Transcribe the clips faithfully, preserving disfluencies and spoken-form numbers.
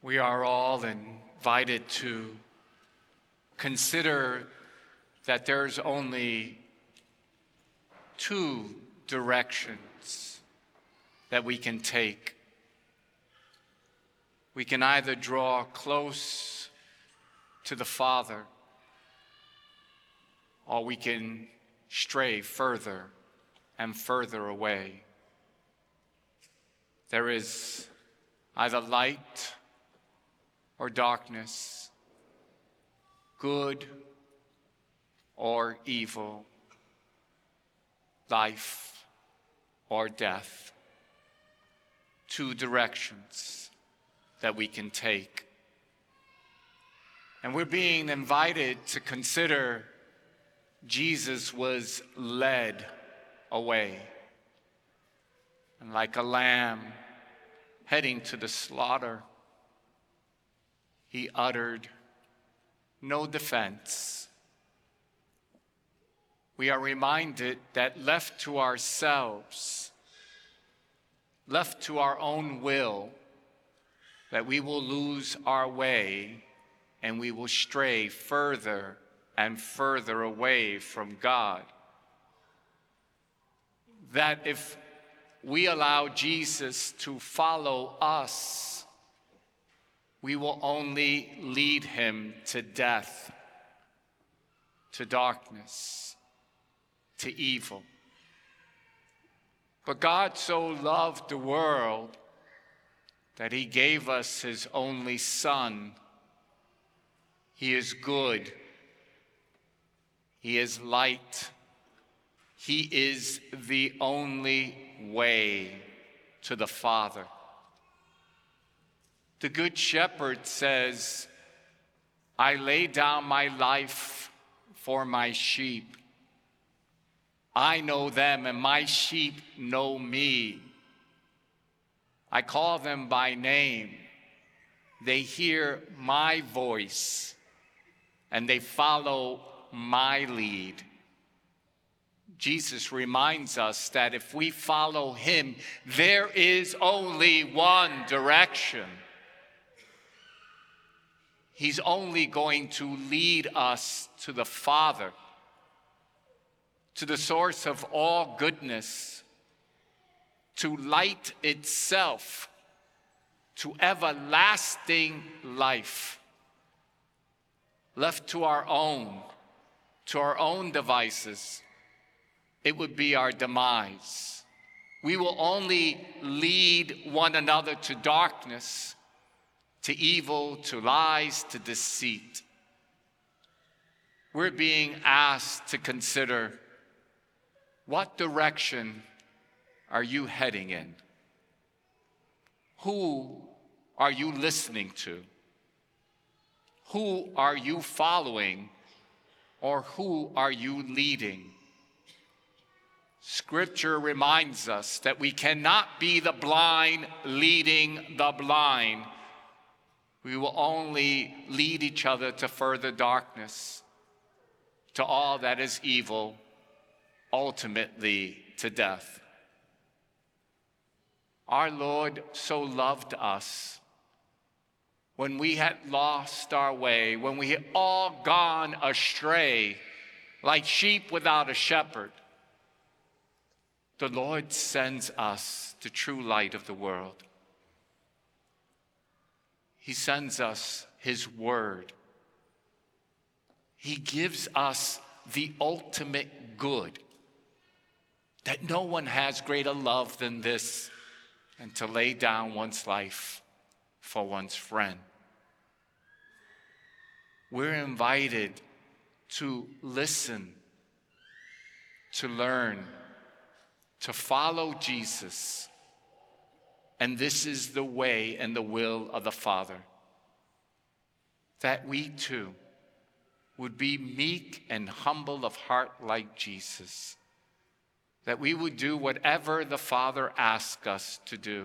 We are all invited to consider that there's only two directions that we can take. We can either draw close to the Father, or we can stray further and further away. There is either light or darkness, good or evil, life or death. Two directions that we can take. And we're being invited to consider Jesus was led away. And like a lamb heading to the slaughter, he uttered no defense. We are reminded that left to ourselves, left to our own will, that we will lose our way and we will stray further and further away from God. That if we allow Jesus to follow us, we will only lead him to death, to darkness, to evil. But God so loved the world that he gave us his only Son. He is good. He is light. He is the only way to the Father. The Good Shepherd says, I lay down my life for my sheep. I know them and my sheep know me. I call them by name. They hear my voice and they follow my lead. Jesus reminds us that if we follow him, there is only one direction. He's only going to lead us to the Father, to the source of all goodness, to light itself, to everlasting life. Left to our own, to our own devices, it would be our demise. We will only lead one another to darkness, to evil, to lies, to deceit. We're being asked to consider, what direction are you heading in? Who are you listening to? Who are you following, or who are you leading? Scripture reminds us that we cannot be the blind leading the blind. We will only lead each other to further darkness, to all that is evil, ultimately to death. Our Lord so loved us when we had lost our way, when we had all gone astray, like sheep without a shepherd. The Lord sends us the true light of the world. He sends us his word. He gives us the ultimate good, that no one has greater love than this, and to lay down one's life for one's friend. We're invited to listen, to learn, to follow Jesus. And this is the way and the will of the Father, that we too would be meek and humble of heart like Jesus, that we would do whatever the Father asks us to do,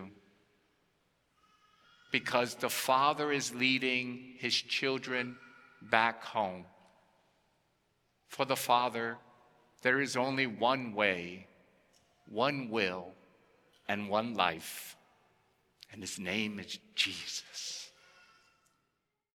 because the Father is leading his children back home. For the Father, there is only one way, one will, and one life, and his name is Jesus.